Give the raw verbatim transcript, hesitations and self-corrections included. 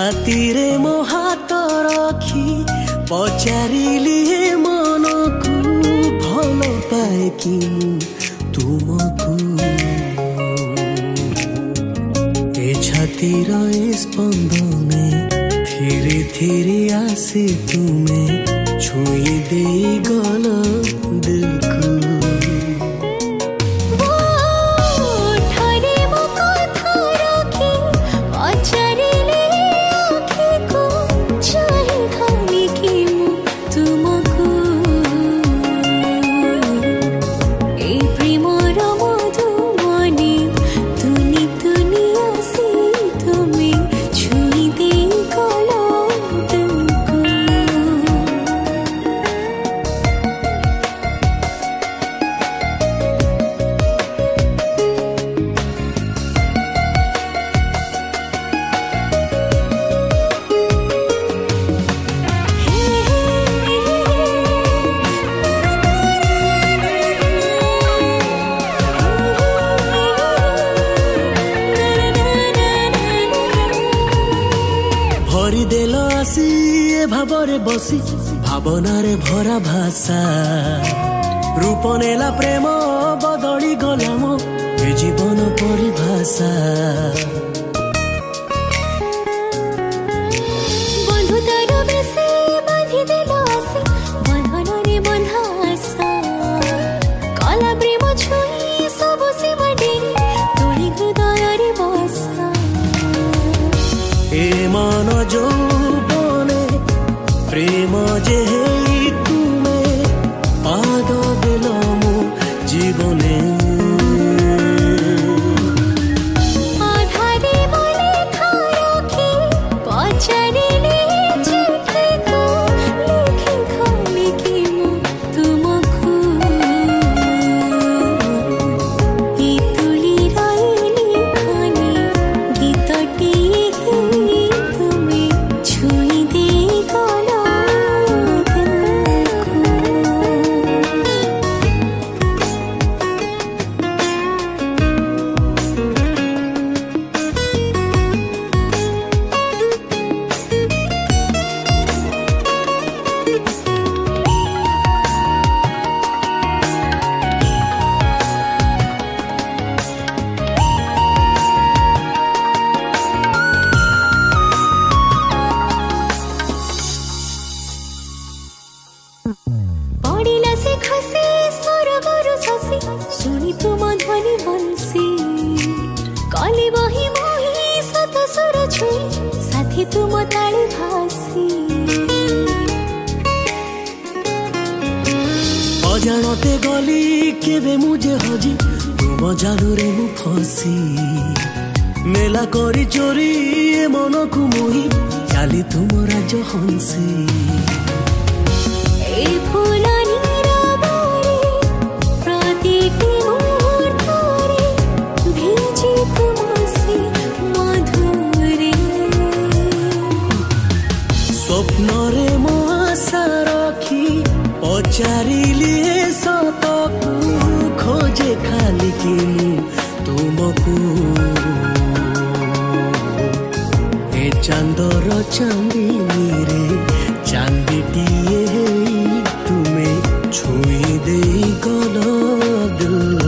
छाती रे मो हाथ रखी पचारिली मन को भल पाए कि तुमको ए छातीर ए स्पंदने धीरे धीरे आसे तुम्हें छुई दे गल दिल को। भरिदेल आसी ए भावरे बसी भावनारे भरा भाषा रूप नेला प्रेम बदली गला मो ए जीवन परिभाषा। बंधुतार बेसे बांधी देल आसी बंधनरे बंधा आशा कला प्रेम छुई सब सीमा डेरी तोड़ी हृदय बसा। ए मन যৌবনে প্রেম যে তুমি পাদ দিল মো জীবনে। আধারে বলে খারকি পচারিলে চিঠি কো লিখি খালি কি মো তুমকু ই তুলি রইলি খানি গীতটি पड़िला से खसी सरगरु शशि सुनी तुम ध्वनि बंसी कली बही मोही सत सुर छुई साथी तुम ताली भासी। अजाणते गली केबे मुझे हजी तुम जालुरे मु फसी मेला करी चोरी ए मन को मोही चाली तुम राज हंसी। ए फुलानी राबारे प्रतिटी मुहूर्तरे भिजी तुमसे मधुरे स्वप्नरे मो आशा रखी पचारिली सतकू खोजे खाली कि तुमको ए चांदर चांदनी रे चांदीटिए तुम्हें छुई दे गल दिल।